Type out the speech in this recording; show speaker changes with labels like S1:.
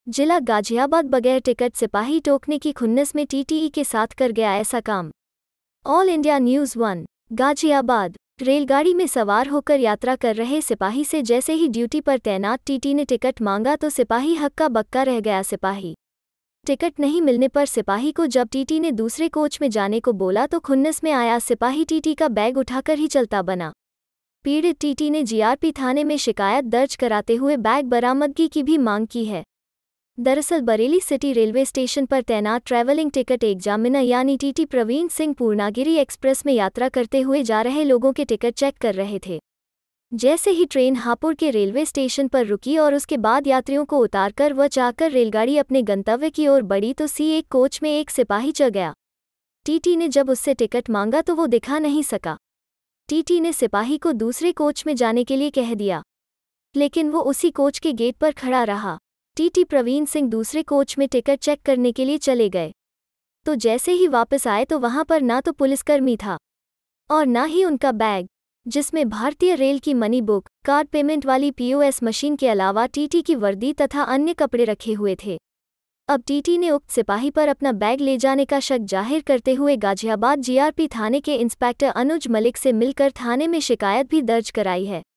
S1: जिला गाजियाबाद बगैर टिकट सिपाही टोकने की खुन्नस में टीटीई के साथ कर गया ऐसा काम। All India News 1 Ghaziabad. रेलगाड़ी में सवार होकर यात्रा कर रहे सिपाही से जैसे ही ड्यूटी पर तैनात टीटी ने टिकट मांगा तो सिपाही हक्का बक्का रह गया। सिपाही टिकट नहीं मिलने पर सिपाही को जब टीटी ने दूसरे कोच में जाने को बोला तो खुन्नस में आया सिपाही टीटी का बैग उठाकर ही चलता बना। पीड़ित टीटी ने जीआरपी थाने में शिकायत दर्ज कराते हुए बैग बरामदगी की भी मांग की है। दरअसल बरेली सिटी रेलवे स्टेशन पर तैनात ट्रैवलिंग टिकट एग्जामिनर यानी टीटी प्रवीण सिंह पूर्णागिरी एक्सप्रेस में यात्रा करते हुए जा रहे लोगों के टिकट चेक कर रहे थे। जैसे ही ट्रेन हापुड़ के रेलवे स्टेशन पर रुकी और उसके बाद यात्रियों को उतारकर व चाहकर रेलगाड़ी अपने गंतव्य की ओर बढ़ी तो C1 कोच में एक सिपाही चढ़ गया। टीटी ने जब उससे टिकट मांगा तो वो दिखा नहीं सका। टीटी ने सिपाही को दूसरे कोच में जाने के लिए कह दिया, लेकिन वो उसी कोच के गेट पर खड़ा रहा। टीटी प्रवीण सिंह दूसरे कोच में टिकट चेक करने के लिए चले गए तो जैसे ही वापस आए तो वहां पर ना तो पुलिसकर्मी था और ना ही उनका बैग, जिसमें भारतीय रेल की मनी बुक, कार्ड पेमेंट वाली POS मशीन के अलावा टीटी की वर्दी तथा अन्य कपड़े रखे हुए थे। अब टीटी ने उक्त सिपाही पर अपना बैग ले जाने का शक जाहिर करते हुए गाजियाबाद जीआरपी थाने के इंस्पेक्टर अनुज मलिक से मिलकर थाने में शिकायत भी दर्ज कराई है।